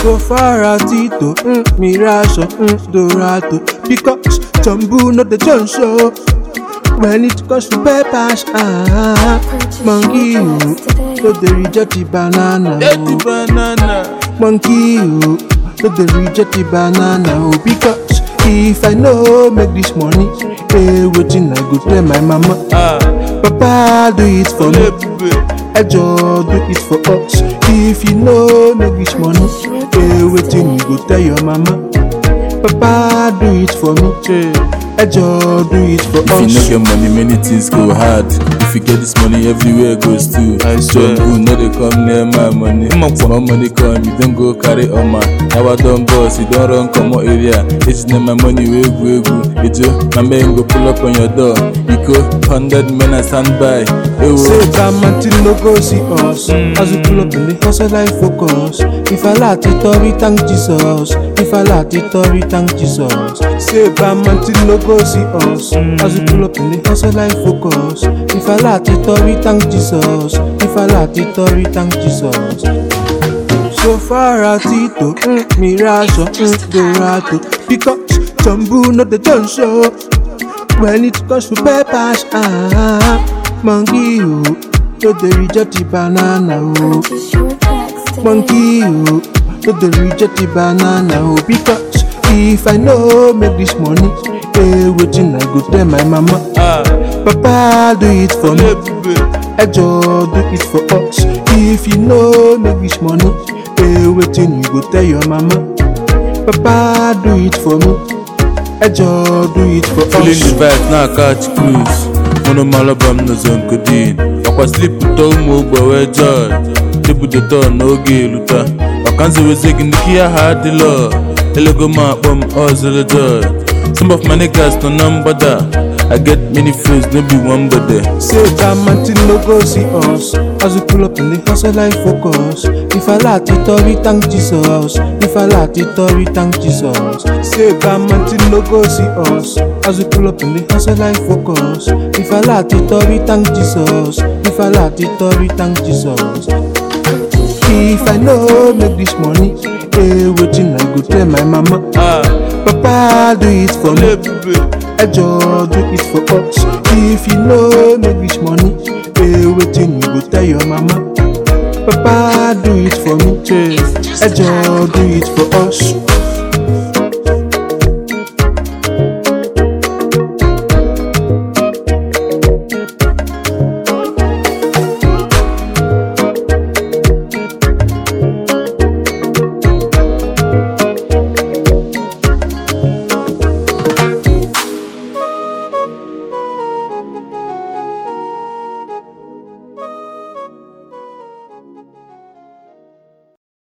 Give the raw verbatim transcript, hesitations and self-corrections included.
So far out Tito, mm, Mirage, mm, Dorado. Because Jumbo not the John show. When it comes to papers, ah, monkey you, so they reject the banana. Dirty banana. Monkey you, so they reject the banana. Oh, because if I know make this money, hey, waiting I go tell my mama. Ah, Papa do it for me, baby. Ejo do it for us. If you know make this money, hey, waiting you go tell your mama. Papa do it for me, Ejo do it for If us. you no get money, many things go hard. If you get this money, everywhere goes too. I swear, you know they come near my money. Small money come, you don't go carry on my. Now I don't boss, you don't run come out area. It's not my money, we go, we go. It's you, my man go pull up on your door. You go, hundred men I stand by. Say come until no go see us. As we pull up in the hustle life focus. If I like it or we thank Jesus. If I like it or we thank Jesus. Say come until no go see us. As we pull up in the hustle life focus. If I like it or we thank Jesus. If I like it or we thank Jesus. So far out Tito, mm, Mirage, mm, Dorado. Because Jumbo not the John show. When it comes to papers, ah, monkey you, so they reject the banana. Oh. Monkey you, so they reject the banana. Oh. Because if I know make this money, hey, waiting I go tell my mama. Ah, Papa do it for me, baby. Ejo do it for us. If you know make this money, hey, waiting you go tell your mama. Papa do it for me, Ejo do it for Feeling us. the vibes, now I catch cruise. Mono malabam no zone codeine. Aqua sleep to mo boy joy. Tibu the door no gay luta. Wakanzi wezig in the kia hard the law. Elego ma bum all the joy. Some of my niggas no number that. I get many friends, no be one but there. Say come until no go see us. As we pull up in the hustle life focus. If I like it or we thank Jesus. If I like it or we thank Jesus. Say come until no go see us. As we pull up in the hustle life focus. If I like it or we thank Jesus. If I like it or we thank Jesus. If I know make this money, hey, waiting I go tell my mama. Ah, Papa do it for me, baby. Ejo do it for us. If you know make this money, hey, waiting you go tell your mama. Papa do it for me, Ejo do it for us.